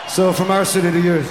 So from our city to yours.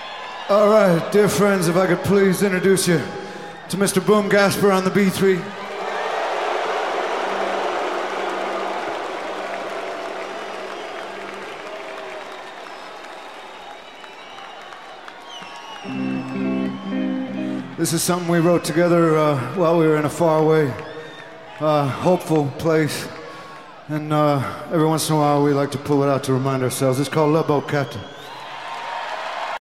All right, dear friends, if I could please introduce you to Mr. Boom Gasper on the B3. This is something we wrote together while we were in a faraway, hopeful place. And every once in a while we like to pull it out to remind ourselves. It's called La Boquette.